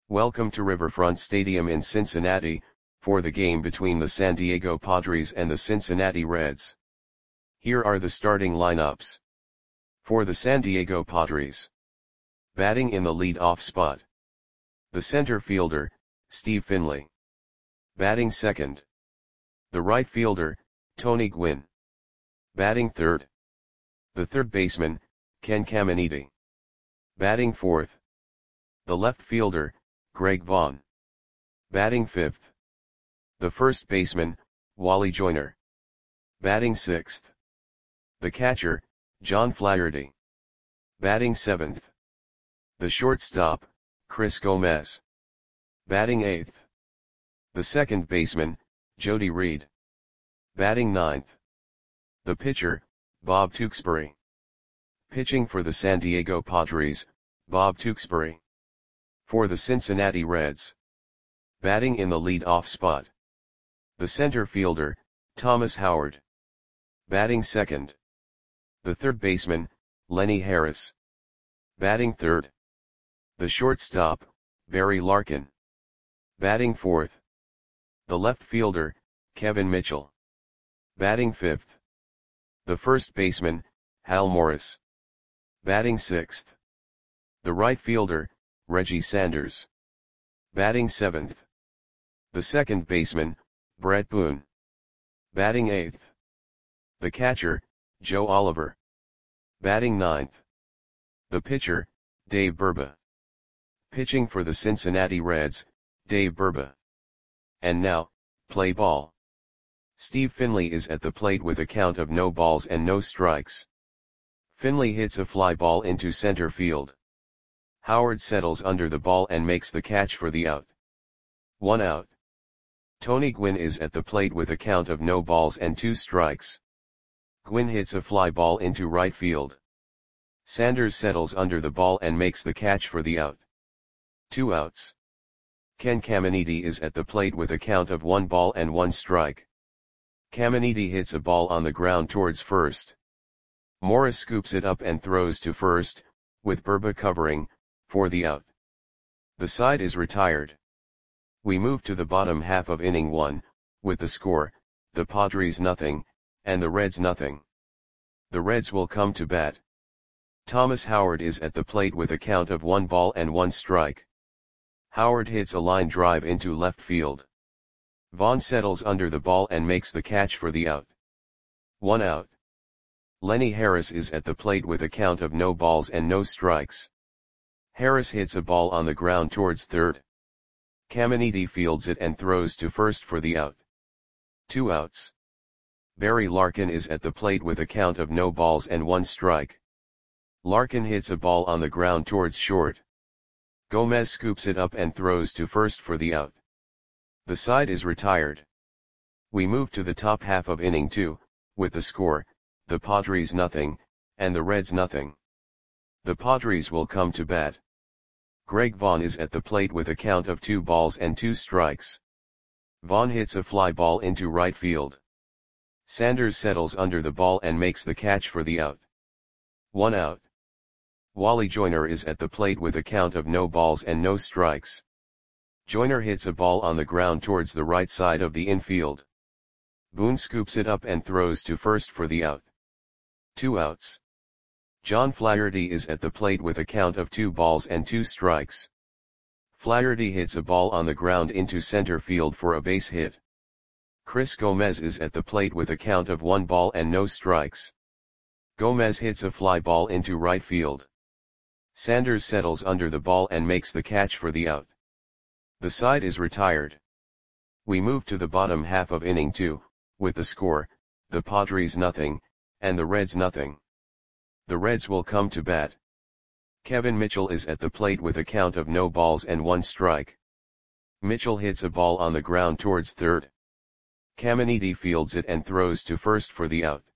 Welcome to Riverfront Stadium in Cincinnati, for the game between the San Diego Padres and the Cincinnati Reds. Here are the starting lineups. For the San Diego Padres. Batting in the lead-off spot. The center fielder, Steve Finley. Batting second. The right fielder, Tony Gwynn. Batting third. The third baseman, Ken Caminiti. Batting fourth. The left fielder, Greg Vaughn. Batting fifth. The first baseman, Wally Joyner. Batting sixth. The catcher, John Flaherty. Batting seventh. The shortstop, Chris Gomez. Batting eighth. The second baseman, Jody Reed. Batting ninth. The pitcher, Bob Tewksbury. Pitching for the San Diego Padres, Bob Tewksbury. For the Cincinnati Reds. Batting in the lead-off spot. The center fielder, Thomas Howard. Batting second. The third baseman, Lenny Harris. Batting third. The shortstop, Barry Larkin. Batting fourth. The left fielder, Kevin Mitchell. Batting fifth. The first baseman, Hal Morris. Batting sixth. The right fielder, Reggie Sanders. Batting seventh. The second baseman, Brett Boone. Batting eighth. The catcher, Joe Oliver. Batting ninth. The pitcher, Dave Burba. Pitching for the Cincinnati Reds, Dave Burba. And now, play ball. Steve Finley is at the plate with a count of no balls and no strikes. Finley hits a fly ball into center field. Howard settles under the ball and makes the catch for the out. 1 out. Tony Gwynn is at the plate with a count of no balls and 2 strikes. Gwynn hits a fly ball into right field. Sanders settles under the ball and makes the catch for the out. 2 outs. Ken Caminiti is at the plate with a count of 1 ball and 1 strike. Caminiti hits a ball on the ground towards first. Morris scoops it up and throws to first, with Burba covering, for the out. The side is retired. We move to the bottom half of inning 1, with the score, the Padres nothing, and the Reds nothing. The Reds will come to bat. Thomas Howard is at the plate with a count of 1 ball and 1 strike. Howard hits a line drive into left field. Vaughn settles under the ball and makes the catch for the out. 1 out. Lenny Harris is at the plate with a count of no balls and no strikes. Harris hits a ball on the ground towards third. Caminiti fields it and throws to first for the out. 2 outs. Barry Larkin is at the plate with a count of no balls and 1 strike. Larkin hits a ball on the ground towards short. Gomez scoops it up and throws to first for the out. The side is retired. We move to the top half of inning 2, with the score, the Padres nothing, and the Reds nothing. The Padres will come to bat. Greg Vaughn is at the plate with a count of 2 balls and 2 strikes. Vaughn hits a fly ball into right field. Sanders settles under the ball and makes the catch for the out. 1 out. Wally Joyner is at the plate with a count of no balls and no strikes. Joyner hits a ball on the ground towards the right side of the infield. Boone scoops it up and throws to first for the out. 2 outs. John Flaherty is at the plate with a count of 2 balls and 2 strikes. Flaherty hits a ball on the ground into center field for a base hit. Chris Gomez is at the plate with a count of 1 ball and no strikes. Gomez hits a fly ball into right field. Sanders settles under the ball and makes the catch for the out. The side is retired. We move to the bottom half of inning 2, with the score, the Padres nothing, and the Reds nothing. The Reds will come to bat. Kevin Mitchell is at the plate with a count of no balls and 1 strike. Mitchell hits a ball on the ground towards third. Caminiti fields it and throws to first for the out.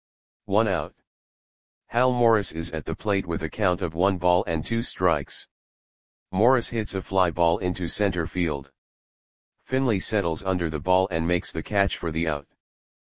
1 out. Hal Morris is at the plate with a count of 1 ball and 2 strikes. Morris hits a fly ball into center field. Finley settles under the ball and makes the catch for the out.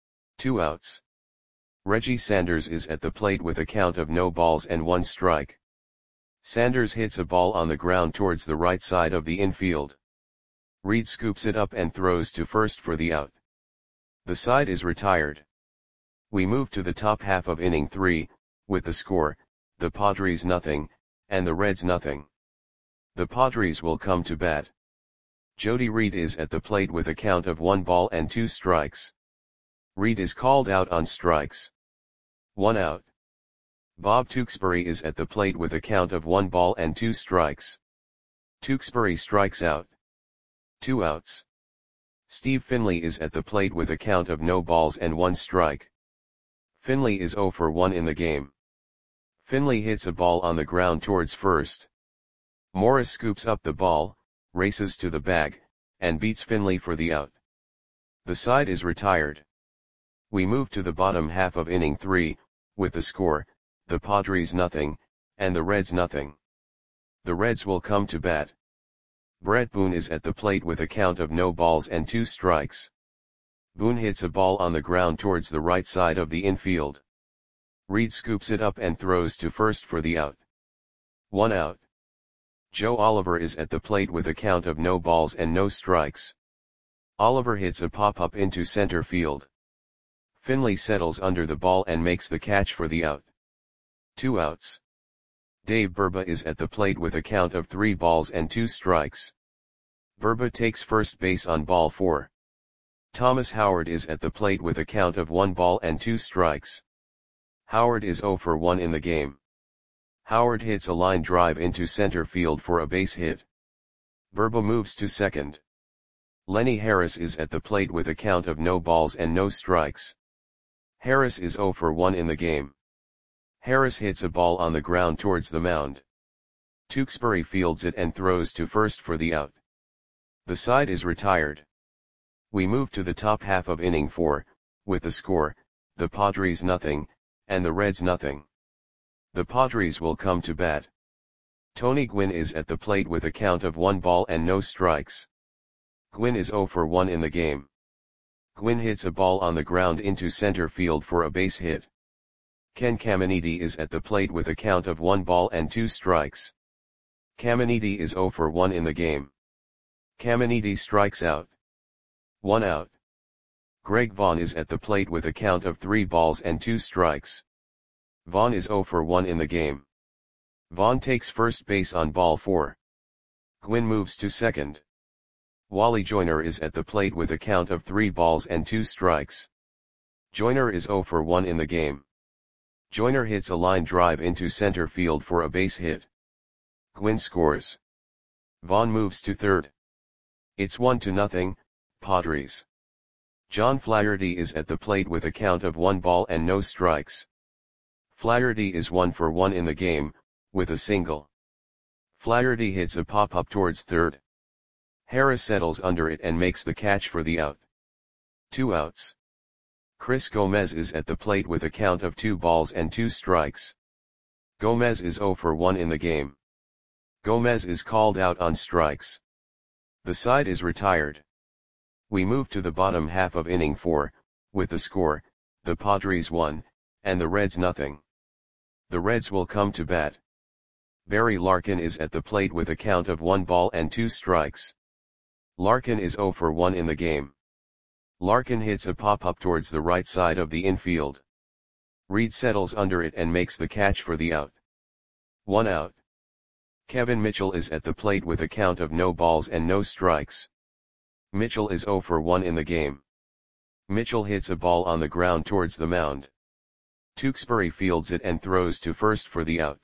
2 outs. Reggie Sanders is at the plate with a count of no balls and 1 strike. Sanders hits a ball on the ground towards the right side of the infield. Reed scoops it up and throws to first for the out. The side is retired. We move to the top half of inning 3, with the score, the Padres nothing, and the Reds nothing. The Padres will come to bat. Jody Reed is at the plate with a count of 1 ball and 2 strikes. Reed is called out on strikes. 1 out. Bob Tewksbury is at the plate with a count of 1 ball and 2 strikes. Tewksbury strikes out. 2 outs. Steve Finley is at the plate with a count of no balls and 1 strike. Finley is 0 for 1 in the game. Finley hits a ball on the ground towards first. Morris scoops up the ball, races to the bag, and beats Finley for the out. The side is retired. We move to the bottom half of inning 3, with the score, the Padres nothing, and the Reds nothing. The Reds will come to bat. Brett Boone is at the plate with a count of no balls and 2 strikes. Boone hits a ball on the ground towards the right side of the infield. Reed scoops it up and throws to first for the out. 1 out. Joe Oliver is at the plate with a count of no balls and no strikes. Oliver hits a pop-up into center field. Finley settles under the ball and makes the catch for the out. 2 outs. Dave Burba is at the plate with a count of 3 balls and 2 strikes. Burba takes first base on ball 4. Thomas Howard is at the plate with a count of 1 ball and 2 strikes. Howard is 0 for 1 in the game. Howard hits a line drive into center field for a base hit. Burba moves to second. Lenny Harris is at the plate with a count of no balls and no strikes. Harris is 0 for 1 in the game. Harris hits a ball on the ground towards the mound. Tewksbury fields it and throws to first for the out. The side is retired. We move to the top half of inning 4, with the score, the Padres nothing, and the Reds nothing. The Padres will come to bat. Tony Gwynn is at the plate with a count of 1 ball and no strikes. Gwynn is 0 for 1 in the game. Gwynn hits a ball on the ground into center field for a base hit. Ken Caminiti is at the plate with a count of 1 ball and 2 strikes. Caminiti is 0 for 1 in the game. Caminiti strikes out. 1 out. Greg Vaughn is at the plate with a count of 3 balls and 2 strikes. Vaughn is 0 for 1 in the game. Vaughn takes first base on ball 4. Gwynn moves to second. Wally Joyner is at the plate with a count of 3 balls and 2 strikes. Joyner is 0 for 1 in the game. Joyner hits a line drive into center field for a base hit. Gwynn scores. Vaughn moves to third. It's 1-0, Padres. John Flaherty is at the plate with a count of 1 ball and no strikes. Flaherty is 1 for 1 in the game, with a single. Flaherty hits a pop-up towards third. Harris settles under it and makes the catch for the out. 2 outs. Chris Gomez is at the plate with a count of 2 balls and 2 strikes. Gomez is 0 for 1 in the game. Gomez is called out on strikes. The side is retired. We move to the bottom half of inning 4, with the score, the Padres 1, and the Reds nothing. The Reds will come to bat. Barry Larkin is at the plate with a count of 1 ball and 2 strikes. Larkin is 0 for 1 in the game. Larkin hits a pop-up towards the right side of the infield. Reed settles under it and makes the catch for the out. 1 out. Kevin Mitchell is at the plate with a count of no balls and no strikes. Mitchell is 0 for 1 in the game. Mitchell hits a ball on the ground towards the mound. Tewksbury fields it and throws to first for the out.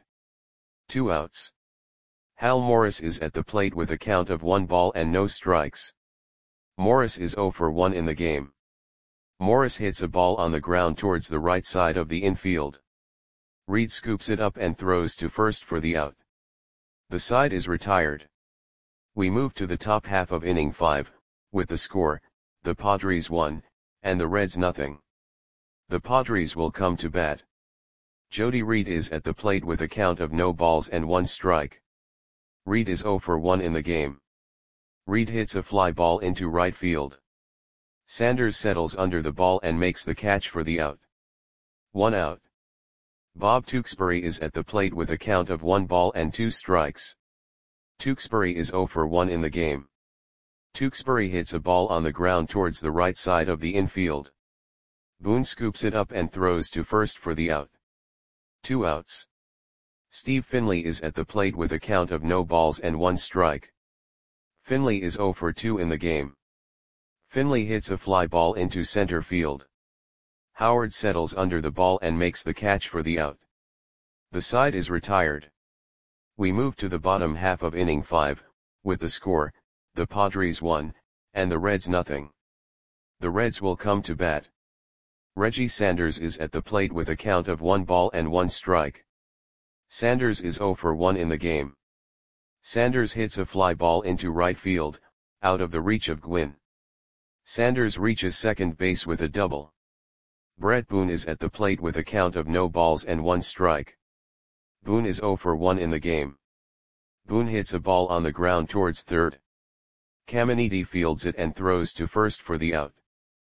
2 outs. Hal Morris is at the plate with a count of 1 ball and no strikes. Morris is 0 for 1 in the game. Morris hits a ball on the ground towards the right side of the infield. Reed scoops it up and throws to first for the out. The side is retired. We move to the top half of inning 5, with the score, the Padres 1, and the Reds nothing. The Padres will come to bat. Jody Reed is at the plate with a count of no balls and 1 strike. Reed is 0 for 1 in the game. Reed hits a fly ball into right field. Sanders settles under the ball and makes the catch for the out. 1 out. Bob Tewksbury is at the plate with a count of 1 ball and 2 strikes. Tewksbury is 0 for 1 in the game. Tewksbury hits a ball on the ground towards the right side of the infield. Boone scoops it up and throws to first for the out. 2 outs. Steve Finley is at the plate with a count of no balls and 1 strike. Finley is 0 for 2 in the game. Finley hits a fly ball into center field. Howard settles under the ball and makes the catch for the out. The side is retired. We move to the bottom half of inning 5, with the score, the Padres 1, and the Reds nothing. The Reds will come to bat. Reggie Sanders is at the plate with a count of 1 ball and 1 strike. Sanders is 0 for 1 in the game. Sanders hits a fly ball into right field, out of the reach of Gwynn. Sanders reaches second base with a double. Brett Boone is at the plate with a count of no balls and 1 strike. Boone is 0 for 1 in the game. Boone hits a ball on the ground towards third. Caminiti fields it and throws to first for the out.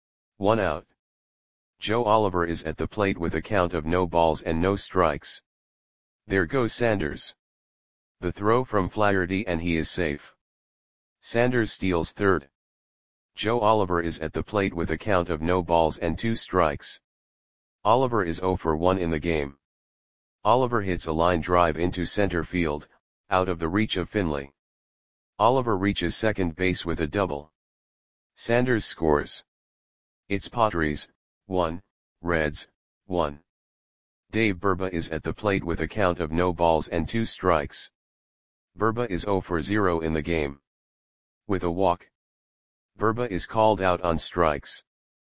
1 out. Joe Oliver is at the plate with a count of no balls and no strikes. There goes Sanders. The throw from Flaherty and he is safe. Sanders steals third. Joe Oliver is at the plate with a count of no balls and 2 strikes. Oliver is 0 for 1 in the game. Oliver hits a line drive into center field, out of the reach of Finley. Oliver reaches second base with a double. Sanders scores. It's Padres, 1, Reds, 1. Dave Burba is at the plate with a count of no balls and 2 strikes. Burba is 0 for 0 in the game. With a walk. Burba is called out on strikes.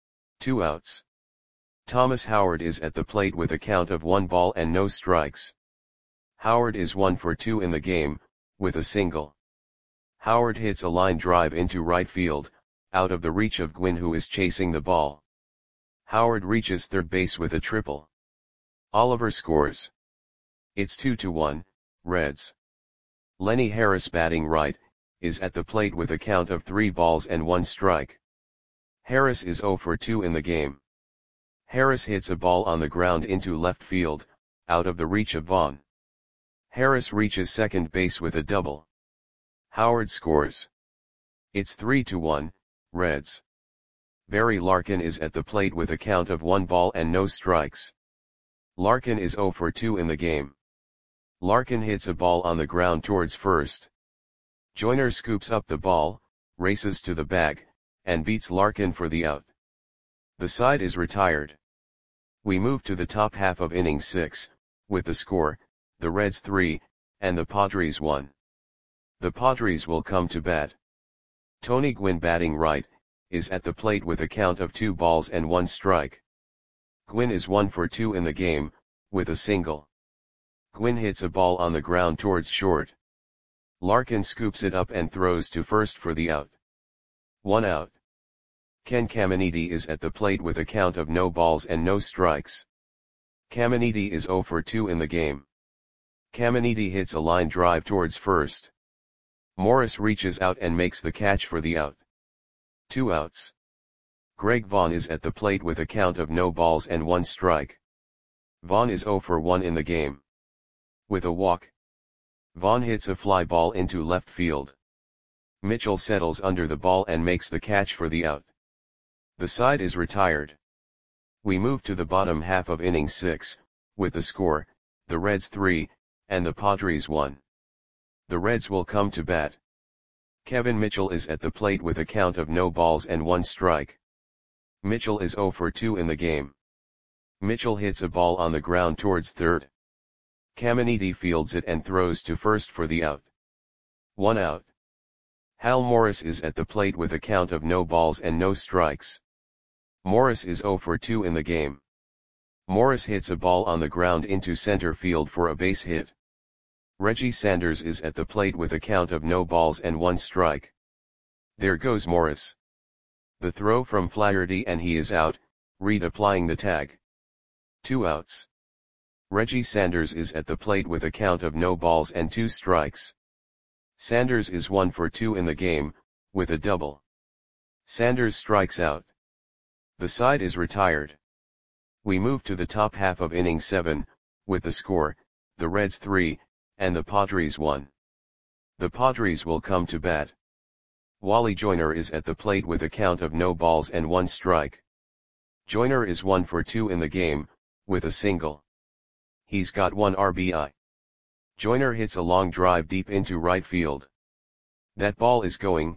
2 outs. Thomas Howard is at the plate with a count of 1 ball and no strikes. Howard is 1 for 2 in the game, with a single. Howard hits a line drive into right field, out of the reach of Gwynn who is chasing the ball. Howard reaches third base with a triple. Oliver scores. It's 2-1, Reds. Lenny Harris batting right, is at the plate with a count of 3 balls and 1 strike. Harris is 0 for 2 in the game. Harris hits a ball on the ground into left field, out of the reach of Vaughn. Harris reaches second base with a double. Howard scores. It's 3-1, Reds. Barry Larkin is at the plate with a count of 1 ball and no strikes. Larkin is 0 for 2 in the game. Larkin hits a ball on the ground towards first. Joyner scoops up the ball, races to the bag, and beats Larkin for the out. The side is retired. We move to the top half of inning 6, with the score, the Reds 3, and the Padres 1. The Padres will come to bat. Tony Gwynn batting right, is at the plate with a count of 2 balls and 1 strike. Gwynn is 1 for 2 in the game, with a single. Gwynn hits a ball on the ground towards short. Larkin scoops it up and throws to first for the out. 1 out. Ken Caminiti is at the plate with a count of no balls and no strikes. Caminiti is 0 for 2 in the game. Caminiti hits a line drive towards first. Morris reaches out and makes the catch for the out. 2 outs. Greg Vaughn is at the plate with a count of no balls and 1 strike. Vaughn is 0 for 1 in the game. With a walk. Vaughn hits a fly ball into left field. Mitchell settles under the ball and makes the catch for the out. The side is retired. We move to the bottom half of inning 6, with the score, the Reds 3, and the Padres 1. The Reds will come to bat. Kevin Mitchell is at the plate with a count of no balls and 1 strike. Mitchell is 0 for 2 in the game. Mitchell hits a ball on the ground towards third. Caminiti fields it and throws to first for the out. 1 out. Hal Morris is at the plate with a count of no balls and no strikes. Morris is 0 for 2 in the game. Morris hits a ball on the ground into center field for a base hit. Reggie Sanders is at the plate with a count of no balls and 1 strike. There goes Morris. The throw from Flaherty and he is out, Reed applying the tag. 2 outs. Reggie Sanders is at the plate with a count of no balls and 2 strikes. Sanders is 1 for 2 in the game, with a double. Sanders strikes out. The side is retired. We move to the top half of inning 7, with the score, the Reds 3, and the Padres 1. The Padres will come to bat. Wally Joyner is at the plate with a count of no balls and 1 strike. Joyner is 1 for 2 in the game, with a single. He's got 1 RBI. Joyner hits a long drive deep into right field. That ball is going,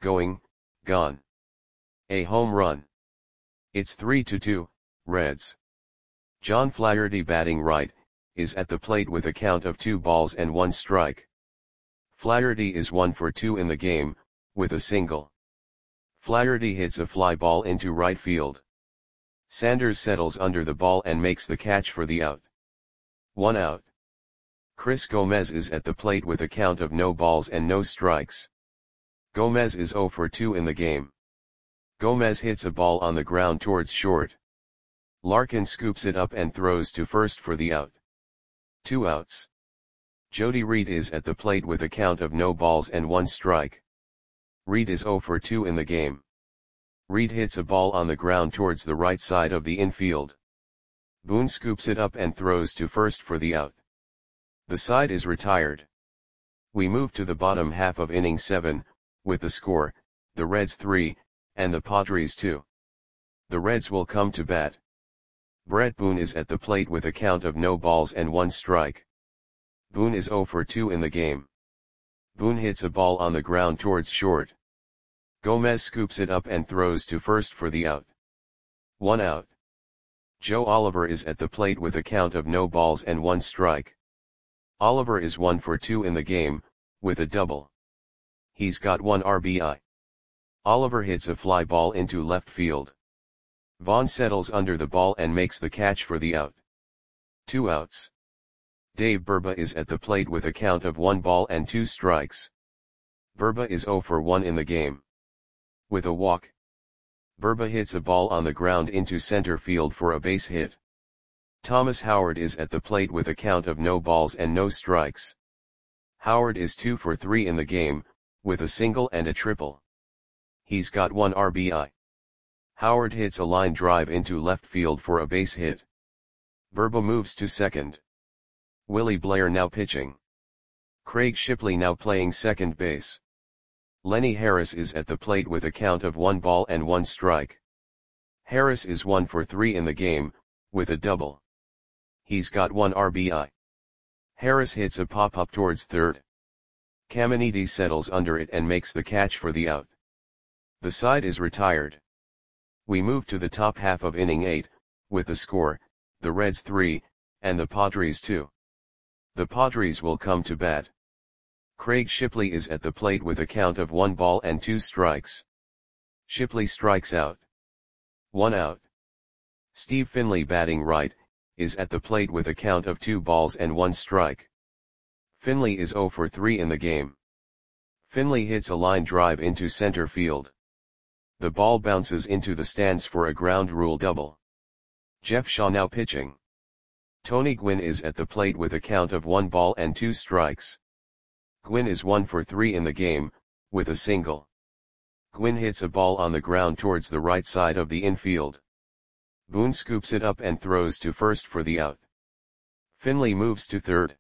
gone. A home run. It's 3-2, Reds. John Flaherty, batting right, is at the plate with a count of 2 balls and 1 strike. Flaherty is 1 for 2 in the game, with a single. Flaherty hits a fly ball into right field. Sanders settles under the ball and makes the catch for the out. 1 out. Chris Gomez is at the plate with a count of no balls and no strikes. Gomez is 0 for 2 in the game. Gomez hits a ball on the ground towards short. Larkin scoops it up and throws to first for the out. 2 outs. Jody Reed is at the plate with a count of no balls and 1 strike. Reed is 0 for 2 in the game. Reed hits a ball on the ground towards the right side of the infield. Boone scoops it up and throws to first for the out. The side is retired. We move to the bottom half of inning 7, with the score, the Reds 3, and the Padres 2. The Reds will come to bat. Brett Boone is at the plate with a count of no balls and 1 strike. Boone is 0 for 2 in the game. Boone hits a ball on the ground towards short. Gomez scoops it up and throws to first for the out. 1 out. Joe Oliver is at the plate with a count of no balls and 1 strike. Oliver is 1 for 2 in the game, with a double. He's got 1 RBI. Oliver hits a fly ball into left field. Vaughn settles under the ball and makes the catch for the out. 2 outs. Dave Burba is at the plate with a count of 1 ball and 2 strikes. Burba is 0 for 1 in the game. With a walk. Burba hits a ball on the ground into center field for a base hit. Thomas Howard is at the plate with a count of no balls and no strikes. Howard is 2 for 3 in the game, with a single and a triple. He's got 1 RBI. Howard hits a line drive into left field for a base hit. Burba moves to second. Willie Blair now pitching. Craig Shipley now playing second base. Lenny Harris is at the plate with a count of 1 ball and 1 strike. Harris is 1 for 3 in the game, with a double. He's got 1 RBI. Harris hits a pop-up towards third. Caminiti settles under it and makes the catch for the out. The side is retired. We move to the top half of inning 8, with the score, the Reds 3, and the Padres 2. The Padres will come to bat. Craig Shipley is at the plate with a count of 1 ball and 2 strikes. Shipley strikes out. 1 out. Steve Finley, batting right, is at the plate with a count of 2 balls and 1 strike. Finley is 0 for 3 in the game. Finley hits a line drive into center field. The ball bounces into the stands for a ground rule double. Jeff Shaw now pitching. Tony Gwynn is at the plate with a count of 1 ball and 2 strikes. Gwynn is 1 for 3 in the game, with a single. Gwynn hits a ball on the ground towards the right side of the infield. Boone scoops it up and throws to first for the out. Finley moves to third.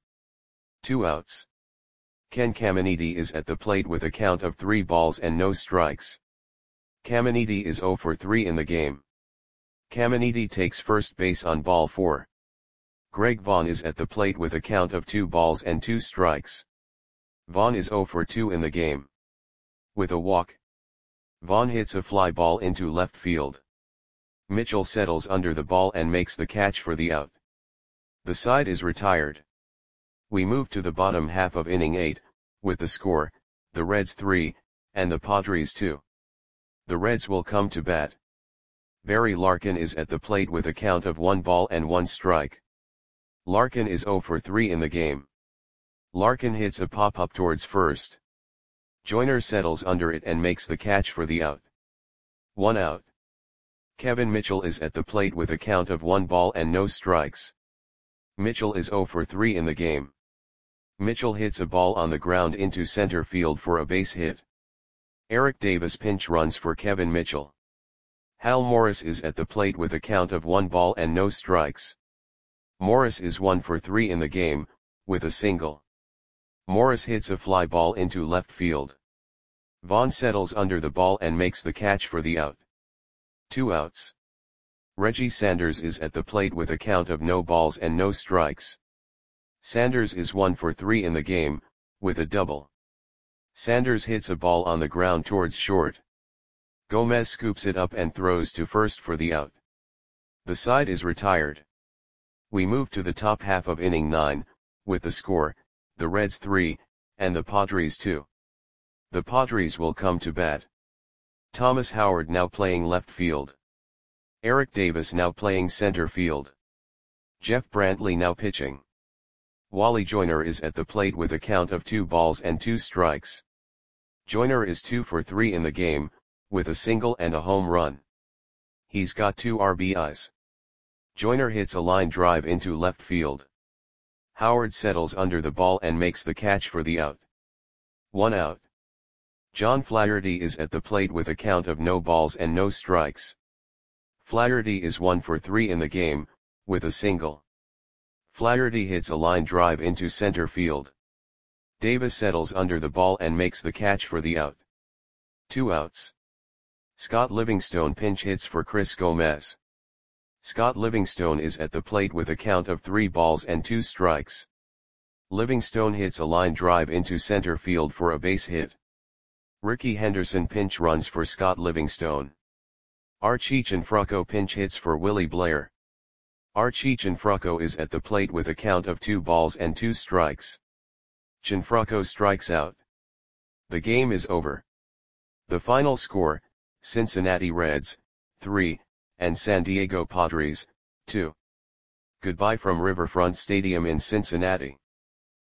2 outs. Ken Caminiti is at the plate with a count of 3 balls and no strikes. Caminiti is 0 for 3 in the game. Caminiti takes first base on ball 4. Greg Vaughn is at the plate with a count of 2 balls and 2 strikes. Vaughn is 0 for 2 in the game. With a walk. Vaughn hits a fly ball into left field. Mitchell settles under the ball and makes the catch for the out. The side is retired. We move to the bottom half of inning 8, with the score, the Reds 3, and the Padres 2. The Reds will come to bat. Barry Larkin is at the plate with a count of 1 ball and 1 strike. Larkin is 0 for 3 in the game. Larkin hits a pop-up towards first. Joyner settles under it and makes the catch for the out. 1 out. Kevin Mitchell is at the plate with a count of 1 ball and no strikes. Mitchell is 0 for 3 in the game. Mitchell hits a ball on the ground into center field for a base hit. Eric Davis pinch runs for Kevin Mitchell. Hal Morris is at the plate with a count of 1 ball and no strikes. Morris is 1 for 3 in the game, with a single. Morris hits a fly ball into left field. Vaughn settles under the ball and makes the catch for the out. 2 outs. Reggie Sanders is at the plate with a count of no balls and no strikes. Sanders is 1 for 3 in the game, with a double. Sanders hits a ball on the ground towards short. Gomez scoops it up and throws to first for the out. The side is retired. We move to the top half of inning 9, with the score, the Reds 3, and the Padres 2. The Padres will come to bat. Thomas Howard now playing left field. Eric Davis now playing center field. Jeff Brantley now pitching. Wally Joyner is at the plate with a count of 2 balls and 2 strikes. Joyner is 2 for 3 in the game, with a single and a home run. He's got 2 RBIs. Joyner hits a line drive into left field. Howard settles under the ball and makes the catch for the out. 1 out. John Flaherty is at the plate with a count of no balls and no strikes. Flaherty is 1 for 3 in the game, with a single. Flaherty hits a line drive into center field. Davis settles under the ball and makes the catch for the out. 2 outs. Scott Livingstone pinch hits for Chris Gomez. Scott Livingstone is at the plate with a count of 3 balls and 2 strikes. Livingstone hits a line drive into center field for a base hit. Ricky Henderson pinch runs for Scott Livingstone. Archie Cianfrocco pinch hits for Willie Blair. Archie Cianfrocco is at the plate with a count of 2 balls and 2 strikes. Cianfrocco strikes out. The game is over. The final score, Cincinnati Reds, 3, and San Diego Padres, 2. Goodbye from Riverfront Stadium in Cincinnati.